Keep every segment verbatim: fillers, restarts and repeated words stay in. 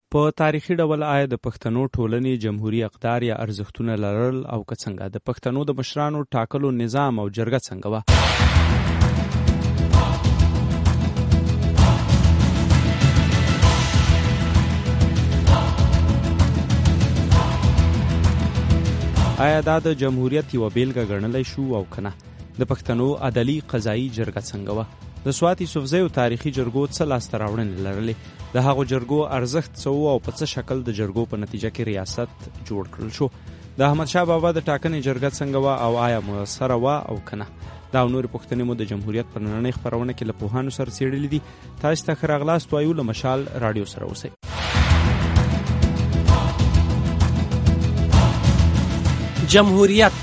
په تاریخي ډول آیا د پښتنو ټولنې جمهوریت اقدار یا ارزښتونه لرل او که څنګه د پښتنو د مشرانو ټاکلو نظام او جرګه څنګه وه؟ آیا دا د جمهوریت یوه بیلګه ګڼلی شو او که نه؟ د پښتنو عدلي قضایي جرګه څنګه وه؟ د سوات یوسفزیو تاریخي جرګو څه لاسته راوړنې لرلې؟ د هغو جرګو ارزښت څه و او په څه شکل د جرګو په نتیجه کې ریاست جوړ کړل شو؟ د احمدشاه بابا د ټاکنې جرګه څنګه وه او آیا مؤثره وه او که نه؟ دا او نورې پوښتنې مو د جمهوریت په نننۍ خپرونه کې له پوهانو سره څېړلې دي. تاسو ته ښه راغلاست وایو. له مشال راډیو سره اوسئ. جمهوریت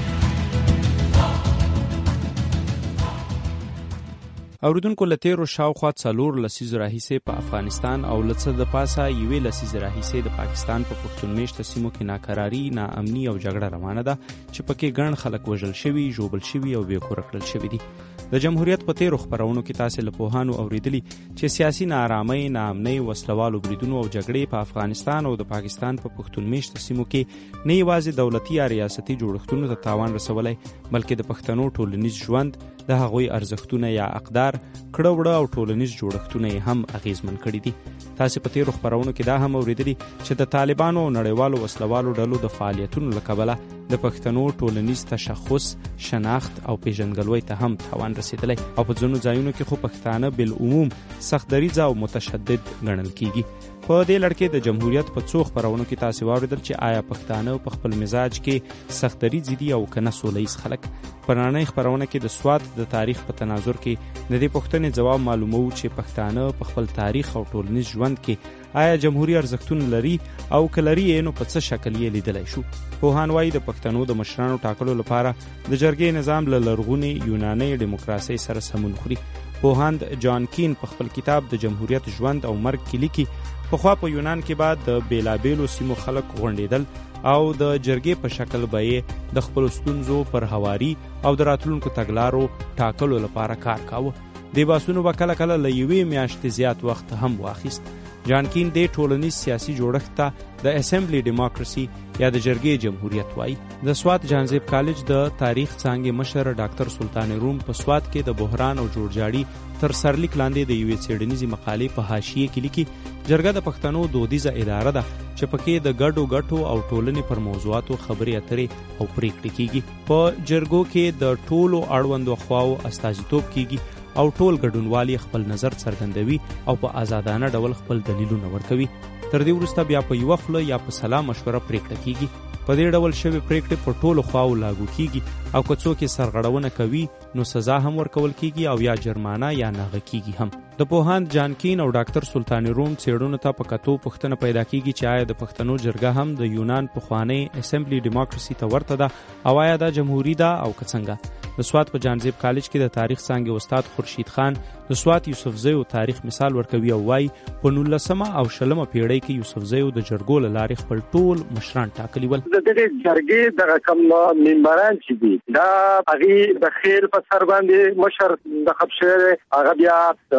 اوریدونکو، له تیرو شاوخوا څلور لسیزو راهیسې په افغانستان او له څه د پاسه یوې لسیزې راهیسې د پاکستان په پښتون میشته سیمو کې ناکراري، ناامني او جګړه روانه ده چې پکې ګڼ خلک وژل شوي، ژوبل شوي او بې کوره کړل شوي دي. د جمهوریت په تیرو خپرونو کې تاسې له پوهانو اوریدلي چې سیاسي ناارامۍ، ناامنۍ، وسلوالو بریدونو او جګړې په افغانستان او د پاکستان په پښتون میشته سیمو کې نه یوازې دولتي یا ریاستي جوړښتونو ته تاوان رسولی، بلکې د پښتنو ټولنیز ژوند، د هغوی ارزښتونه یا اقدار، کړه وړه او ټولنیز جوړښتونه یې هم اغیزمن کړي دي. تاسې په تیرو خپرونو کې دا هم اوریدلي چې د طالبانو او نړیوالو وسلوالو ډلو د فعالیتونو له کبله د پښتنو ټولنیز تشخص، شناخت او پیژندګلوۍ ته هم تاوان رسېدلی او په ځینو ځایونو کې خو پښتانه بالعموم سخت دریځه او متشدد ګڼل کیږي. په دې لړ کې د جمهوریت په څو خپرونو کې تاسې واورېدل چې آیا پښتانه په خپل مزاج کې سخت دریځي دي او که نه سوله ییز خلک. په نننۍ خپرونه کې د سوات د تاریخ په تناظر کې د دې پوښتنې ځواب معلوموو چې پښتانه په خپل تاریخ او ټولنیز ژوند کې آیا جمهوري ارزښتونه لري او که لري یې نو په څه شکل یې لیدلی شو. پوهان وایي د پښتنو د مشرانو ټاکلو لپاره د جرګې نظام له لرغونې یونانۍ ډیموکراسۍ سره سمون خوري. پوهاند جان کین په خپل کتاب د جمهوریت ژوند او مرګ کې لیکي پخوا په یونان کې بعد د بیلابیلو سیمو خلک غونډېدل او د جرګې په شکل به یې د خپلو ستونزو پر هواري او د راتلونکو تګلارو ټاکلو لپاره کار کاوه. دې بحثونو به کله کله له یوې میاشتې زیات وخت هم واخیست. جان کین دې ټولنیز سیاسي جوړښت ته د اسمبلی ډیموکراسي یا د جرګې جمهوریت وایي. د سوات جانزیب کالج د تاریخ څانګې مشر ډاکټر سلطان روم په سوات کې د بحران او جوړجاړي تر سرلیک لاندې د یوې څېړنیزې مقالې په حاشیې کې لیکي جرګه د پښتنو دودیزه اداره ده چې پکې د ګډو ګټو او ټولنې پر موضوعاتو خبرې اترې او پریکړې کیږي. په جرګو کې د ټولو اړوندو خواو استازیتوب کیږي او ټول ګډونوالي خپل نظر څرګندوي او په آزادانه ډول خپل دلیلونه ورکوي. تر دې وروسته بیا په یوه خوله یا په سلا مشوره پریکړه کیږي. په دې ډول شوې پریکړې په ټولو خواو لاګو کیږي او که څوک یې سرغړونه کوي نو سزا هم ورکول کیږي او یا جرمانه یا ناغه کیږي هم. د پوهاند جان کین او ډاکټر سلطان روم څېړنو ته په کتو پوښتنه پیدا کیږي چې آیا د پښتنو جرګه هم د یونان پخوانۍ اسمبلی ډیموکراسي ته ورته ده او آیا دا جمهوري ده او که څنګه؟ د سوات په جانزیب کالج کې د تاریخ څانګې استاد خورشید خان د سوات یوسفزیو تاریخ مثال ورکوي او وایي په نولسمه او شلمه پیړۍ کې یوسفزیو د جرګو له لارې خپل ټول مشران ټاکلي ول. د دې جرګې دغه کوم ممبران چې دي دا هغې د خیر په سر باندې مشر انتخاب شوی، هغه بیا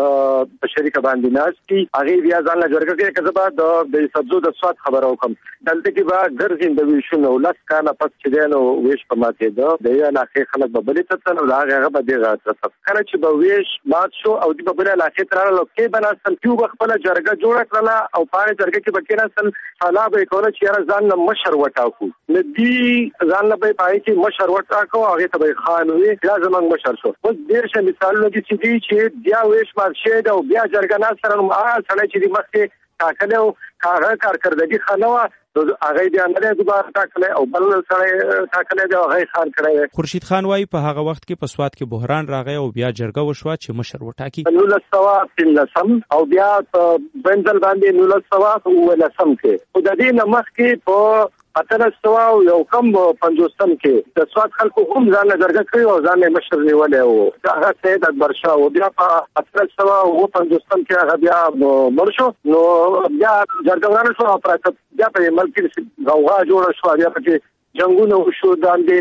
په شریکه باندې ناست دي، هغې بیا ځان له جرګه کوي. که زه به د یوسفزو د سوات خبره وکړم، دلته کې به ګرځي د ویشونو لس کاله پس چې دی نو ویش په ماتېده د یوې علاقې خلک به بلې ته تلل او د هغې هغه به دغه ته کله چې به ویش مات شو او دوی به بلې علاقې ته راغلل او کې به ناستل، دوی به خپله جرګه جوړه کړله او په هغې جرګه کې به کېناستل، سلا به یې کوله چې یاره ځان له مشر وټاکو. نو دوی ځان له به یې په هغې کې مشر وټاکو، هغې ته به یې خان وي، بیا زموږ مشر شو. اوس ډېر شه مثالونه دي چې دي چې بیا ویش مات شوی ده او بیا جرګه ناست سره نو هغه سړی چې دي مخکې ټاکلی او هغه کارکردګي ښه نه وه هغه بیا نه دی دوباره ټاکلی او بل سړی ټاکلی دی او هغه یې خان کړی دی. خورشید خان وایي په هغه وخت کې په سوات کې بحران راغی او بیا جرګه وشوه چې مشر وټاکي. نولس سوه پنځلسم او بیا په بل ځل باندې نولس سوه اوولسم کې خو د دې نه مخکې په اتلس سوه او یو کم پنځوسم کې د سوات خلکو هم ځان له جرګه کړی او ځان یې مشر نیولی و، هغه سید اکبر شاه و. بیا په اتلس سوه اووه پنځوسم کې هغه بیا مړ شو، نو بیا جرګه ورانه شوه او بیا په ملک کې غوغا جوړه شوه، بیا پکې جنګونه وشو، د اندېلې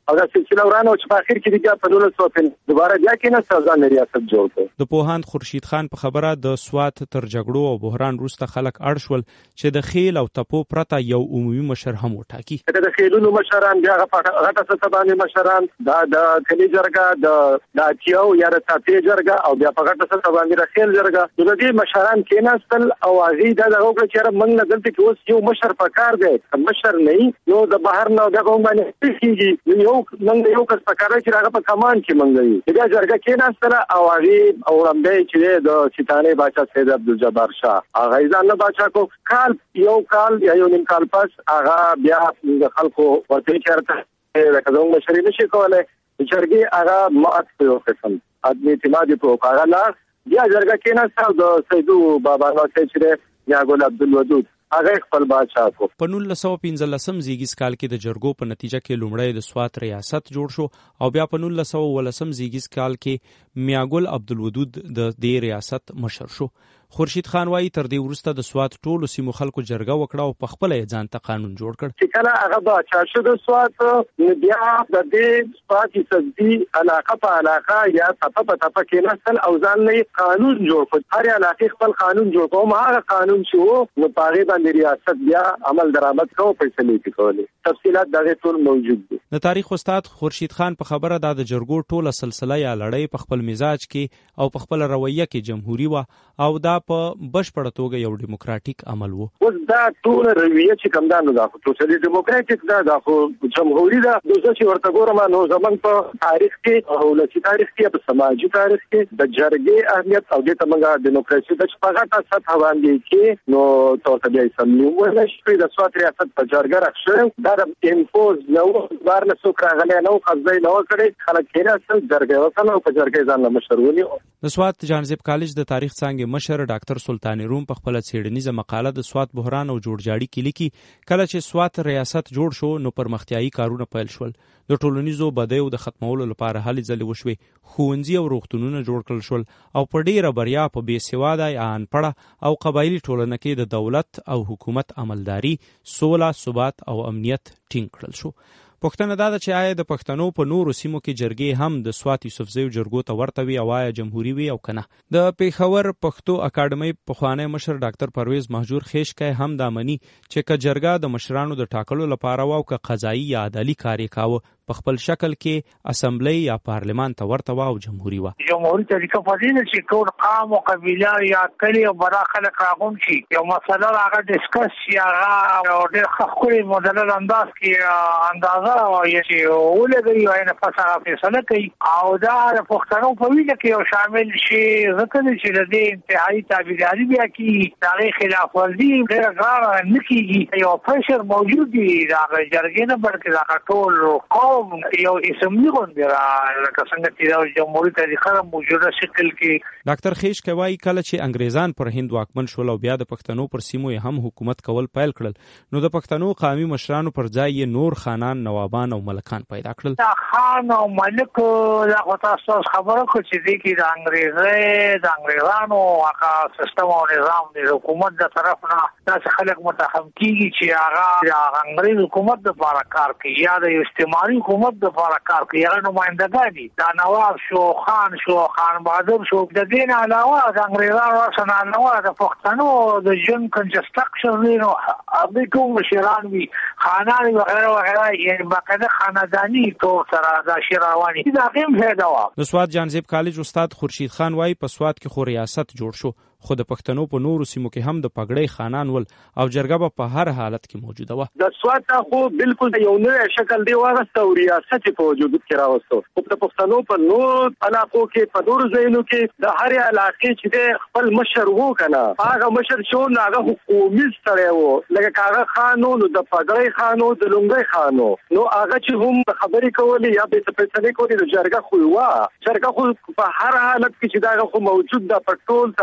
هغه سلسله ورانه چې په اخر کې د په نولس سوه پنځه دوباره بیا کې نه سازان ریاست جوړ کړ. د پوهاند خورشید خان په خبره د سوات تر جګړو او بحران وروسته خلک اړ شول چې د خیل او تپو پرته یو عمومي مشر هم وټاکي. د خیلونو مشران بیا غټه سبانه مشران دا د کلی جرګه د د اتیو یا د تاپی جرګه او بیا په غټه سبانه د خیل جرګه د دې مشران کېناستل او هغه د هغه چې موږ نه دلته کې اوس یو مشر پکار دی مشر نه نو د بهر نه دغه باندې کیږي یو موږ یو کس پکار چې هغه په کمان کې موږ یې دا جرګه کېناستل او هغه او رمبه چې د سیتانه بادشاہ سید عبدالجبار شاه هغه ځان نه بادشاہ کو کال یو کال یا یو نیم کال پس هغه بیا د خلکو ورته چارته د کزون مشري نشي کولای جرګه هغه مات په قسم ادمي اعتماد په هغه لا بیا جرګه کېناستل د سیدو بابا نو چې یا ګل عبدالودود هغه خپل بادشاہ کو. په نولس سوه پنځلسم زیږیز کال کې د جرګو په نتیجه کې لومړی د سوات ریاست جوړ شو او بیا په نولس سوه ولسم زیږیز کال کې میاګل عبدالودود د دې ریاست مشر شو. خورشید خان وايي تر دې وروسته د سوات ټولو سیمو خلکو جرګه وکړه او په خپل ځان ته قانون جوړ کړ. چې کله هغه بادشاہ شو د سوات بیا د دې سوات سزدي علاقه په علاقه یا تپه په تپه کې نسل او ځان نه قانون جوړ کړ. هر علاقه خپل قانون جوړ کوم هغه قانون چې نو پاره باندې ریاست بیا عمل درآمد کوو فیصله کوي. تفصيلات دغه ټول موجود دي. د تاریخ استاد خورشید خان په خبره دا د جرګو ټوله سلسله یا لړۍ په خپل مزاج کې او په خپل رویه کې جمهوریت و او دا په بشپړه توګه یو دیموکراتیک عمل وو. اوس دا ټول رویه چې کوم دا نو دا خو ټول دیموکراتیک دا د جمهوریت دا د چې ورته ګورم نو زمون په تاریخ کې او لسی تاریخ کې په سماجی تاریخ کې د جرګې اهمیت او د تمنګا دیموکراسي د شپږه سطح باندې کې نو تاسو بیا سمنو ولشي د سوات ریاست په جرګه راښه دا د انفوز نو بارنه سوکرا غلې نو خزای نو کړي خلک کېنه اصل جرګه وکړو په جرګې ځان مشرونی. د سوات جانزیب کالج د تاریخ څنګه مشر ډاکټر سلطان روم په خپل څېړنیزه مقاله د سوات بحران او جوړجاړي کې لیکي کله چې سوات ریاست جوړ شو نو پرمختیایي کارونه پیل شول. د ټولنیزو بدیو د ختمولو لپاره هلې ځلې وشوې. ښوونځي او روغتونونه جوړ کړل شول او په ډیره بریا په بې سواده یا انپړه او قبایلي ټولنه کې د دولت او حکومت عملداري سوله ثبات او امنیت ټینګ کړل شو. پښتنه دا ده چې آیا د پښتنو په نورو سیمو کې جرګې هم د سوات یوسفزیو جرګو ته ورته وي او آیا جمهوریت وي او کنه. د پیښور پښتو اکاډمۍ پخوانی مشر ډاکټر پرویز مهجور خیشکای هم دا مني چې که جرګه د مشرانو د ټاکلو لپاره و او که قضایي یا عدالي کار یې کاوه په خپل شکل کې اسمبلی یا پارلمان ته ورته و او جمهوریت و. جمهوریت طریقه په دې چې ټول قوم او قبیله یا کلی او برا خلک راغون شي یو مسله هغه ډیسکس یا هغه ډېر خپل مدلل انداز کې اندازه وایي چې ولګي او نه فساد فیصله کوي او دا د پښتنو په ویله کې یو شامل شي ځکه چې د دې انتهایی تابعداري بیا کې تاریخ خلاف ورزي ډېر غاړه نه کیږي یو پرشر موجود دی دا جرګې نه بلکې دا ټول قوم یو اسمبلی غونډه را لکه څنګه چې د جمهوریت طریقه موجوده شکل کې. ډاکټر خیش کوي کله چې انګریزان پر هند واکمن شول او بیا د پښتنو پر سیمو هم حکومت کول پیل کړل نو د پښتنو قومي مشرانو پر ځای نور خانان نوابان او ملکان پیدا کړل. دا خان او ملک دا تاسو خبره کو چې دي کې د انګریزي د انګریزانو هغه سیستم او نظام د حکومت د طرف نه تاسو خلک متهم کیږي چې هغه د انګریز حکومت د لپاره کار کوي یا د استعماري حکومت د لپاره کار کوي هغه نمائندګان دي دا نواب شو خان شو خان بهادر شو د دین علاوه د انګریزانو سره علاوه د پښتنو د جن کنسټرکشن نو ابي کوم مشران وي خانان وغیرہ وغیرہ یعنی باقاعده خاندانی طور سره د شیروانی دا هم فائدہ و. د سوات جانزیب کالج استاد خورشید خان وايي په سوات کې خو ریاست جوړ شو خو د پښتنو په نورو سیمو کې هم د پګړۍ خانان ول او جرګه په هر حالت کې موجوده و. د سوات خو بالکل یو نوې شکل دی واغسته او ریاست په وجود کې راوستو. خو د پښتنو په نور علاقو کې په نورو ځایونو کې د هر علاقې چې د خپل مشر وو کنه هغه مشر شو هغه حکومي سره وو لکه هغه خانون د پګړۍ خانو د لونګۍ خانو نو هغه چې هم خبرې کولې یا به فیصله کولې د جرګه خو وا جرګه خو په هر حالت کې چې دا خو موجود د پټول تاریخ کې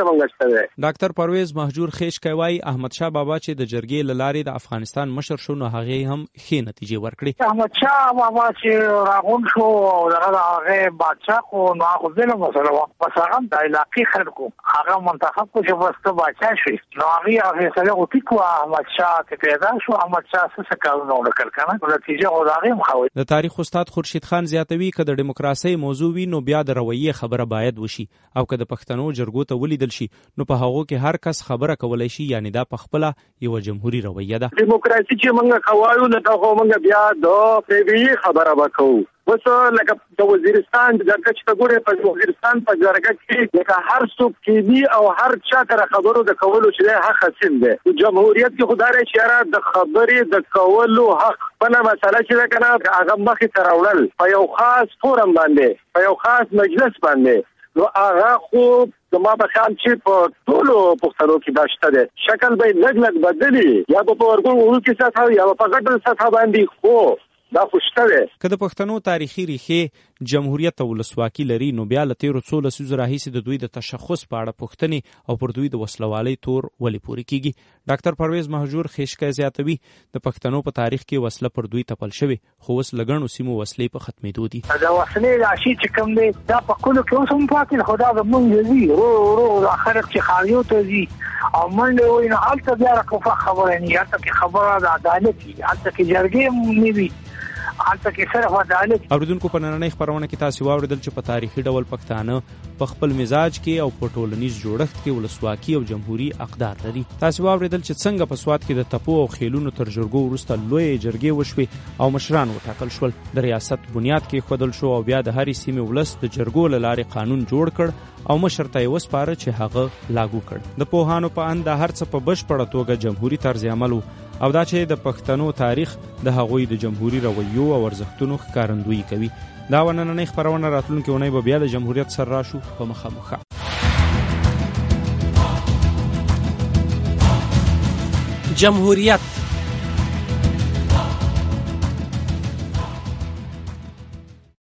مونږ شته. ډاکټر پرویز مهجور خیشکی وایي احمد شاه بابا چې د جرګې له لارې د افغانستان مشر شو نو هغې هم ښې نتیجې ورکړې. احمد شاه بابا چې راغون شو او دغه هغه بادشاه خو نو هغه بله مسله وه، بس هغه د علاقې خلکو هغه منتخب کو چې بس ته بادشاه شوې نو هغې فیصله وکړي کړه. احمد شاه چې پیدا شو، احمد شاه څه کارونه وکړل که نه، نتیجه خو د هغې هم ښه وه. د تاریخ استاد خورشید خان زیاتوي که د ډیموکراسۍ موضوع وي نو بیا د رویې خبره باید وشي او که د پښتنو جرګو ته ولیدل شي نو په هغو کې هر کس خبره کولی شي، یعنی دا پخپله یوه جمهوري رویه ده. ډیموکراسي چې موږ کوو نو دا خو موږ بیا د پریوي خبره به کوو. وسه لکه د وزیرستان د جرګه چې ګوره په وزیرستان په جرګه کې لکه هر څوک کې او هر چا تر خبرو د کولو چې حق حاصل ده. جمهوریت کې خدای اشاره د خبرې د کولو حق په مسله چې کنه هغه مخې ته راوړل په یو خاص فورم باندې، په یو خاص مجلس باندې، نو هغه خو زما په خیال چې په ټولو پښتنو کې دا شته ده. شکل به لږ لږ بدلی یا په ورګو کې ساته یا په غټل ساته باندې، خو دا خوشته ده. که د پښتنو تاریخي ریښې جمهوریت او ولسواکي لري نو بیا له تیرو څو لسیزو راهیسې د دوی د تشخص په اړه پوښتنې او پر دوی د وسلوالۍ تور ولې پورې کیږي. ډاکټر پرویز مهجور خیشکی زیاتوي د پښتنو په تاریخ کې وسله پر دوی تپل شوې، خو اوس له ګڼو سیمو وسلې په ختمېدو دي. د وسلې راشي چې کوم دی دا په کلو کې اوس هم پاتې، خو دا زمونږ ځي ورو ورو دا خلک چې ښاریو ته ځي او منډې وایي نو هلته بیا راکوفه خبره نه، هلته کې خبره د عدالت وي، هلته کې جرګې نه وي، هلته کې صرف عدالت. اوریدونکو په نننۍ خپرونه کې تاسو واوریدل چې په تاریخي ډول پښتانه په خپل مزاج کې او په ټولنیز جوړښت کې ولسواکي او جمهوری اقدار لري. تاسو واوریدل چې څنګه په سواد کې د تپو او خېلونو تر جرګو وروسته لوی جرګې وشوې او مشران وټاکل شول، د ریاست بنیاد کې خودل شو او بیا د هرې سیمې ولس د جرګو له لارې قانون جوړ کړ او مشر ته یې وسپاره چې هغه لاګو کړ. د پوهانو په اند هر څه په بشپړه توګه جمهوری طرز عمل او دا چې د پښتنو تاریخ د هغوی د جمهوری رویو او ارزښتونو ښکارندویي کوي. دا ونننۍ خپرونه راتلونکې اونۍ به بیا د جمهوریت سره راشو په مخامخ. جمهوریت